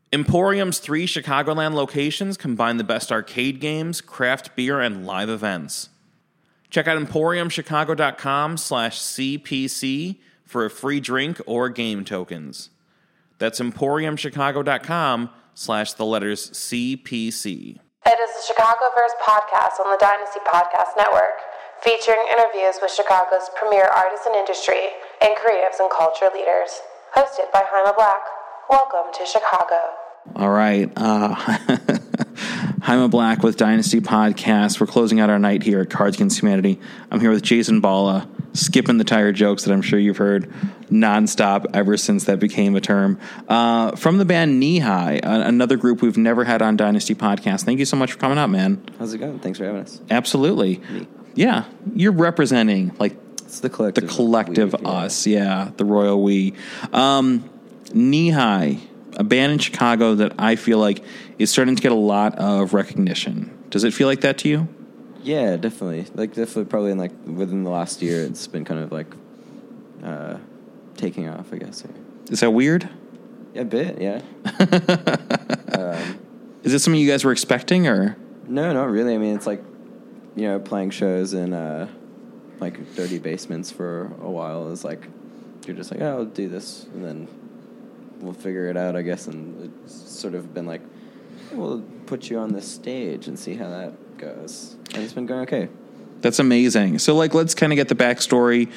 Emporium's 3 Chicagoland locations combine the best arcade games, craft beer, and live events. Check out EmporiumChicago.com/CPC for a free drink or game tokens. That's EmporiumChicago.com/CPC. It is the Chicagoverse podcast on the Dynasty Podcast Network, featuring interviews with Chicago's premier artists in industry and creatives and culture leaders. Hosted by Jaime Black. Welcome to Chicago. All right. Jaime Black with Dynasty Podcast. We're closing out our night here at Cards Against Humanity. I'm here with Jason Balla, skipping the tire jokes that I'm sure you've heard nonstop ever since that became a term. From the band Knee High, another group we've never had on Dynasty Podcast. Thank you so much for coming out, man. How's it going? Thanks for having us. Absolutely. Yeah. You're representing, it's the collective us. Yeah. The royal we. Knee High, a band in Chicago that I feel like is starting to get a lot of recognition. Does it feel like that to you? Yeah, definitely. Definitely probably within the last year, it's been kind of taking off, I guess. Is that weird? Yeah, a bit, yeah. Is it something you guys were expecting, or? No, not really. I mean, it's playing shows in dirty basements for a while is you're just oh, I'll do this, and then we'll figure it out, I guess. And it's sort of been we'll put you on this stage and see how that goes. And it's been going okay. That's amazing. So, let's kind of get the backstory.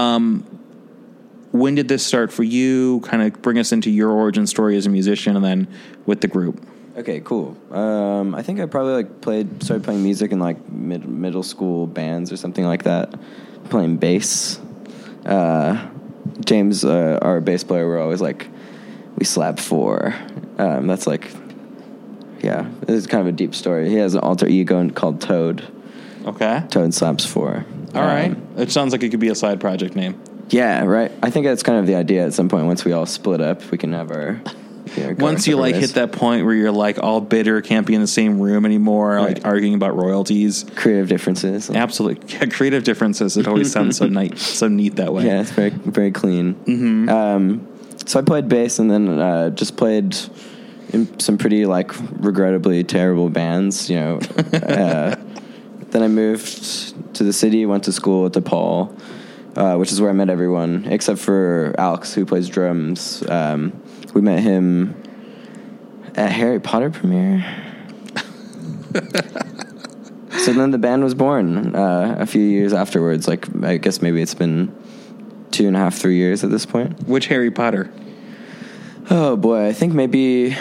When did this start for you? Kind of bring us into your origin story as a musician, and then with the group. Okay, cool. I think I probably started playing music in middle school bands or something like that. Playing bass. James, our bass player, we're always we slap 4. That's yeah, it's kind of a deep story. He has an alter ego called Toad. Okay. Toad slaps 4. All right. It sounds like it could be a side project name. Yeah, right. I think that's kind of the idea at some point. Once we all split up, we can have our... Once you hit that point where you're all bitter, can't be in the same room anymore, right. Arguing about royalties. Creative differences. Absolutely. Yeah, creative differences. It always sounds so neat that way. Yeah, it's very, very clean. Mm-hmm. So I played bass and then just played in some pretty regrettably terrible bands, Then I moved to the city, went to school at DePaul, which is where I met everyone except for Alex, who plays drums. We met him at Harry Potter premiere. So then the band was born a few years afterwards. I guess maybe it's been 2.5, 3 years at this point. Which Harry Potter? Oh boy, I think maybe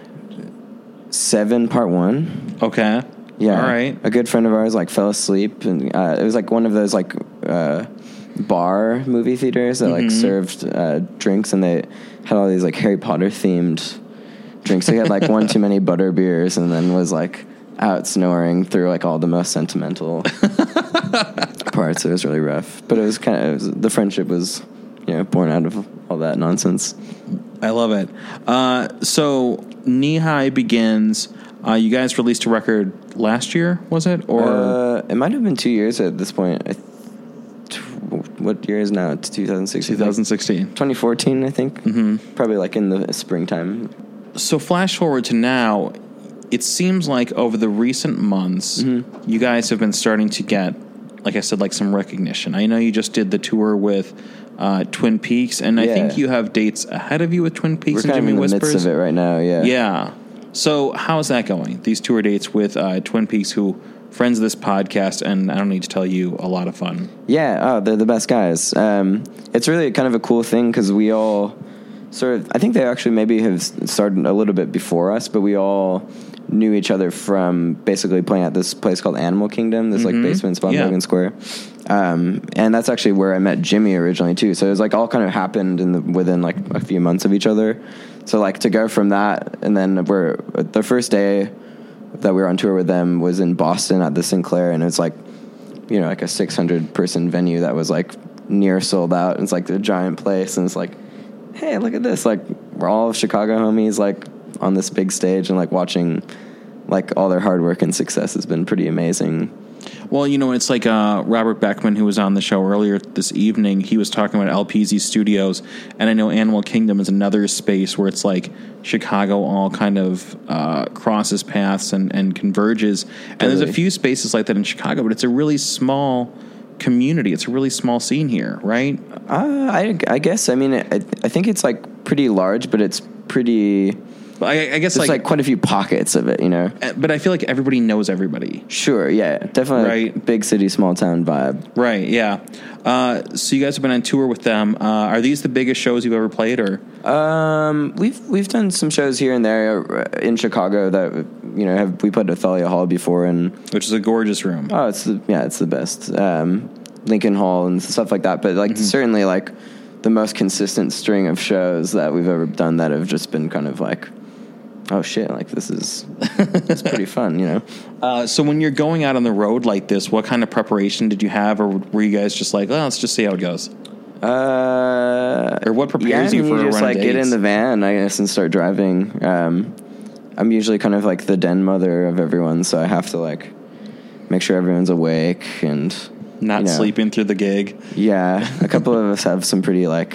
7 Part 1. Okay. Yeah. All right. A good friend of ours fell asleep, and it was one of those bar movie theaters that served drinks, and they had all these Harry Potter themed drinks. So he had 1 too many butter beers, and then was out snoring through all the most sentimental parts. It was really rough, but it was the friendship was born out of all that nonsense. I love it. So Knee High begins. You guys released a record last year, was it? Or it might have been 2 years at this point. What year is now? It's 2016. 2016. 2014, I think. Mm-hmm. Probably in the springtime. So flash forward to now, it seems over the recent months, you guys have been starting to get, like I said, some recognition. I know you just did the tour with Twin Peaks, and I think you have dates ahead of you with Twin Peaks and Jimmy Whispers. We're in the midst of it right now, yeah. Yeah. So how's that going? These tour dates with Twin Peaks, who friends of this podcast, and I don't need to tell you, a lot of fun. Yeah, they're the best guys. It's really kind of a cool thing because we all I think they actually maybe have started a little bit before us, but we all knew each other from basically playing at this place called Animal Kingdom, this basement spot in Logan Square. And that's actually where I met Jimmy originally too. So it was all kind of happened within a few months of each other. So to go from that, and then the first day that we were on tour with them was in Boston at the Sinclair, and it's a 600 person venue that was near sold out. And it's a giant place, and it's hey, look at this! We're all Chicago homies on this big stage, and watching all their hard work and success has been pretty amazing. Well, it's like Robert Beckman, who was on the show earlier this evening. He was talking about LPZ Studios, and I know Animal Kingdom is another space where it's like Chicago all kind of crosses paths and converges. And there's a few spaces like that in Chicago, but it's a really small community. It's a really small scene here, right? I guess. I mean, I think it's like pretty large, but it's pretty. I guess there's like quite a few pockets of it, But I feel like everybody knows everybody. Sure, yeah, definitely. Right. Like big city, small town vibe. Right. Yeah. So you guys have been on tour with them. Are these the biggest shows you've ever played, or? We've done some shows here and there in Chicago that we played at Thalia Hall before, and which is a gorgeous room. Oh, it's the best. Lincoln Hall and stuff like that, but certainly like the most consistent string of shows that we've ever done that have just been kind of like, oh shit, like it's pretty fun, So when you're going out on the road like this, what kind of preparation did you have, or were you guys just like, well, let's just see how it goes? Or what prepares you for a just run of get in dates? the van, I guess, and start driving. I'm usually kind of like the den mother of everyone, so I have to like make sure everyone's awake and not sleeping through the gig. Yeah, a couple of us have some pretty like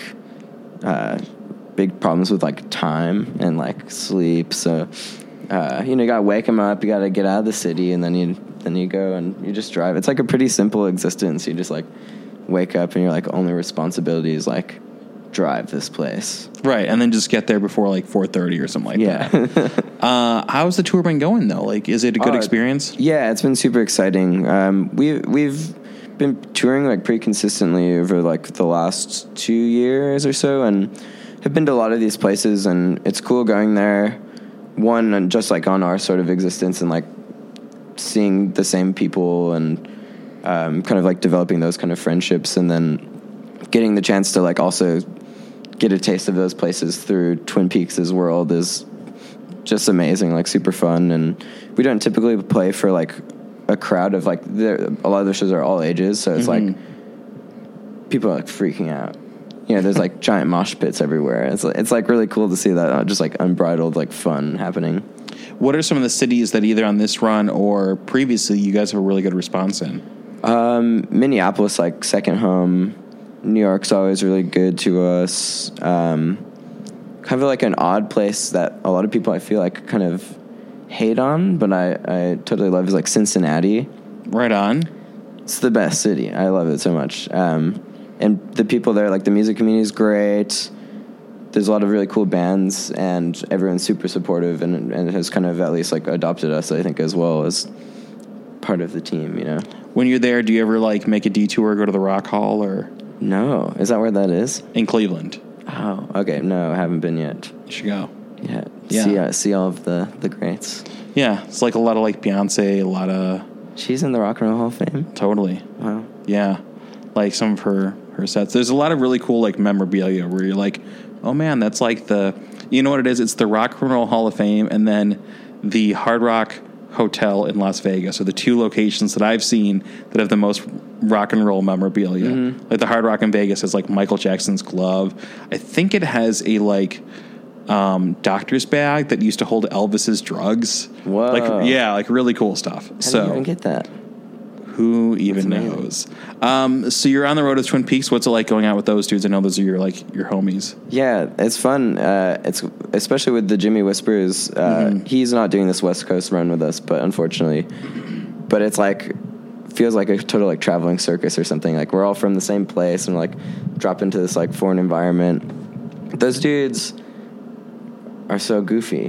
big problems with like time and like sleep. So you gotta wake them up. You gotta get out of the city, and then you go and you just drive. It's like a pretty simple existence. You just like wake up and your like only responsibility is like drive this place, right? And then just get there before like 4:30 or something like that. How's the tour been going though? Like, is it a good experience? Yeah, it's been super exciting. We've been touring like pretty consistently over like the last 2 years or so, and have been to a lot of these places, and it's cool going there. One, and just like on our sort of existence, and like seeing the same people, and kind of like developing those kind of friendships, and then getting the chance to like also get a taste of those places through Twin Peaks' world is just amazing, like super fun. And we don't typically play for like a crowd of like a lot of the shows are all ages, so it's like people are like freaking out. There's like giant mosh pits everywhere. It's like really cool to see that just like unbridled like fun happening. What are some of the cities that either on this run or previously you guys have a really good response in? Minneapolis, like second home. New York's always really good to us. Kind of like an odd place that a lot of people I feel like kind of hate on, but I totally love is like Cincinnati. Right on. It's the best city. I love it so much. And the people there, like the music community is great. There's a lot of really cool bands, and everyone's super supportive, and has kind of at least like adopted us, I think, as well as part of the team, When you're there, do you ever like make a detour, go to the Rock Hall, or? No. Is that where that is? In Cleveland. Oh, okay. No, I haven't been yet. You should go. Yeah. See all of the greats. Yeah. It's like a lot of like Beyonce, a lot of... She's in the Rock and Roll Hall of Fame? Totally. Wow. Yeah. Like some of her sets. There's a lot of really cool like memorabilia where you're like, oh man, that's like the... You know what it is? It's the Rock and Roll Hall of Fame and then the Hard Rock Hotel in Las Vegas are the two locations that I've seen that have the most rock and roll memorabilia. Like the Hard Rock in Vegas has like Michael Jackson's glove. I think it has a like doctor's bag that used to hold Elvis's drugs. Whoa. Like really cool stuff. How do you even get that? Who even knows? So you're on the road with Twin Peaks. What's it like going out with those dudes? I know those are your homies. Yeah, it's fun. It's especially with the Jimmy Whispers. He's not doing this West Coast run with us, but it's like feels like a total like traveling circus or something. Like we're all from the same place and like drop into this like foreign environment. Those dudes are so goofy,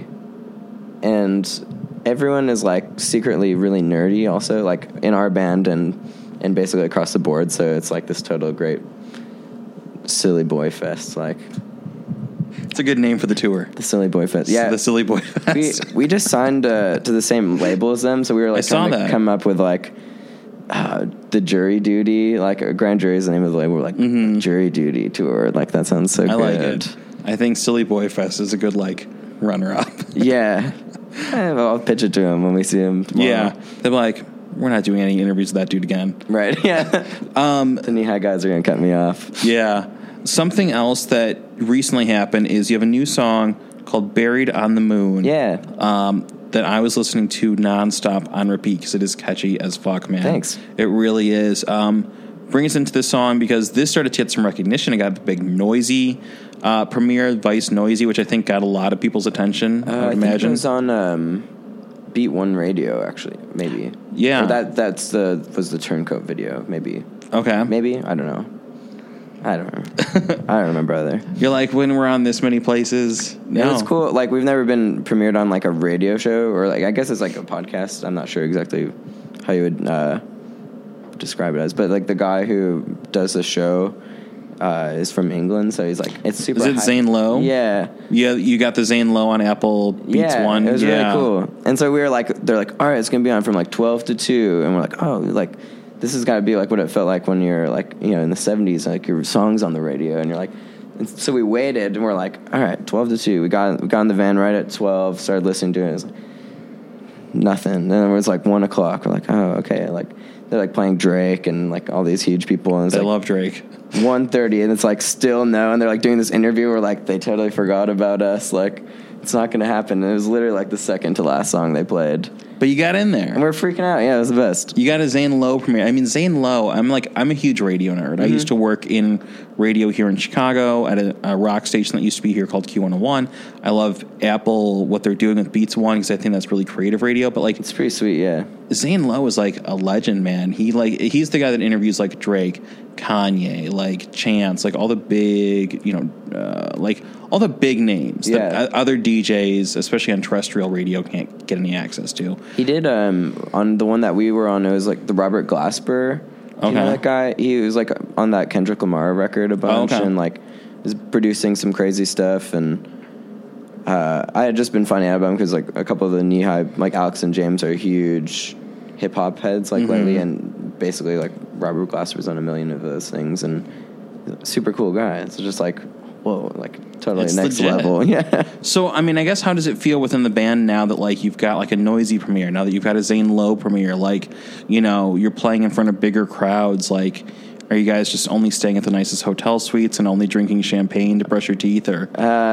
and everyone is like secretly really nerdy also, like in our band and basically across the board. So it's like this total great silly boy fest. Like it's a good name for the tour. The Silly Boy Fest. Yeah, the Silly Boy Fest. We just signed to the same label as them, so we were like trying to come up with like the Jury Duty, like Grand Jury is the name of the label. We're like Jury Duty tour. Like that sounds so good. I like it. I think Silly Boy Fest is a good like runner up. Yeah. I'll pitch it to him when we see him tomorrow. Yeah. They'll be like, we're not doing any interviews with that dude again. Right. Yeah. The knee-high guys are going to cut me off. Yeah. Something else that recently happened is you have a new song called Buried on the Moon. Yeah. that I was listening to nonstop on repeat because it is catchy as fuck, man. Thanks. It really is. Bring us into this song because this started to get some recognition. It got the big Noisy premiere, Vice Noisy, which I think got a lot of people's attention. I would imagine. think it was on Beat One Radio, actually, maybe. Yeah. Or was the Turncoat video, maybe. Okay. Maybe? I don't know. I don't remember either. You're like, when we're on this many places? No. It's cool. Like, we've never been premiered on, like, a radio show, or, like, I guess it's, like, a podcast. I'm not sure exactly how you would describe it as. But, like, the guy who does the show is from England, so he's, like, it's super Is it Zane Lowe? Yeah. Yeah, you got the Zane Lowe on Apple Beats One. It was really cool. And so we were, like, they're like, all right, it's going to be on from, like, 12 to 2. And we're like, oh, like, this has got to be like what it felt like when you're like, you know, in the 70s, like your songs on the radio, and you're like, and so we waited and we're like, all right, 12 to 2. We got in the van right at 12, started listening to it. It was like, nothing. And then it was like 1 o'clock. We're like, oh, okay. Like they're like playing Drake and like all these huge people. And it's I like love Drake. 1:30 and it's like still no. And they're like doing this interview where like they totally forgot about us. Like it's not going to happen. And it was literally like the second to last song they played. But you got in there. And we're freaking out. Yeah, it was the best. You got a Zane Lowe premiere. I mean, Zane Lowe, I'm a huge radio nerd. Mm-hmm. I used to work in radio here in Chicago at a rock station that used to be here called Q101. I love Apple, what they're doing with Beats One, because I think that's really creative radio. But like, it's pretty sweet, yeah. Zane Lowe is like a legend, man. He's the guy that interviews like Drake, Kanye, like Chance, like all the big, like all the big names that other DJs, especially on terrestrial radio, can't get any access to. He did on the one that we were on. It was like the Robert Glasper. Do you know that guy? He was like on that Kendrick Lamar record a bunch, and like was producing some crazy stuff. And I had just been finding out about him because like a couple of the knee high, like Alex and James, are huge hip hop heads like lately, and basically like Robert Glasper's on a million of those things, and super cool guy. It's just like, whoa, like totally it's next legit. level. Yeah. So, I mean, I guess how does it feel within the band now that like you've got like a Noisy premiere, now that you've got a Zane Lowe premiere, like, you're playing in front of bigger crowds, like, are you guys just only staying at the nicest hotel suites and only drinking champagne to brush your teeth, or?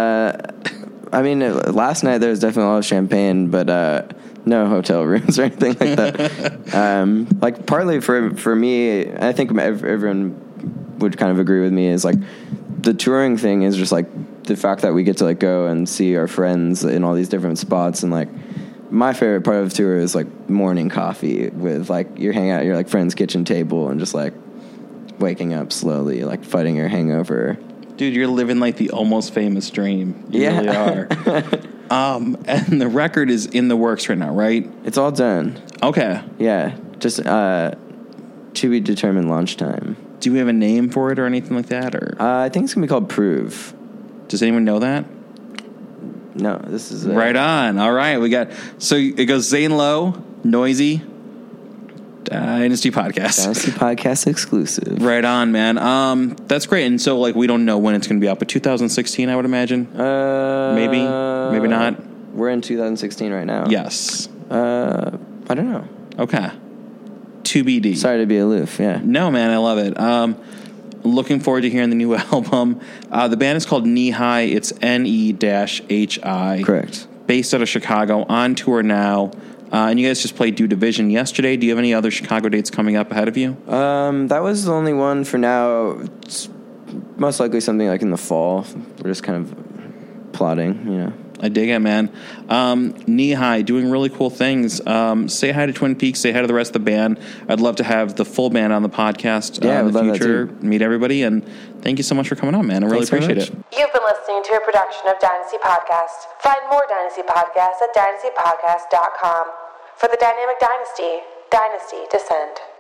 I mean, last night there was definitely a lot of champagne, but no hotel rooms or anything like that. Like partly for me, I think everyone would kind of agree with me, is like the touring thing is just like the fact that we get to like go and see our friends in all these different spots, and like my favorite part of the tour is like morning coffee with like you're hanging out at your like friend's kitchen table and just like waking up slowly, like fighting your hangover. Dude, you're living like the Almost Famous dream. You really are. And the record is in the works right now, right? It's all done. Okay. Yeah, just to be determined launch time. Do we have a name for it or anything like that? Or I think it's gonna be called Prove. Does anyone know that? No, this is right on. All right, so it goes Zane Lowe, Noisy, Dynasty Podcast. Dynasty Podcast exclusive. Right on, man. That's great. And so like we don't know when it's going to be out, but 2016, I would imagine. Maybe not. We're in 2016 right now. Yes. I don't know. Okay. TBD. Sorry to be aloof. Yeah. No, man, I love it. Looking forward to hearing the new album. The band is called Knee High. It's NE-HI. Correct. Based out of Chicago, on tour now. And you guys just played Do Division yesterday. Do you have any other Chicago dates coming up ahead of you? That was the only one for now. It's most likely something like in the fall. We're just kind of plotting, I dig it, man. Knee High, doing really cool things. Say hi to Twin Peaks. Say hi to the rest of the band. I'd love to have the full band on the podcast in the future. Meet everybody. And thank you so much for coming on, man. I really appreciate it. You've been listening to a production of Dynasty Podcast. Find more Dynasty Podcasts at dynastypodcast.com. For the Dynamic Dynasty, Dynasty Descend.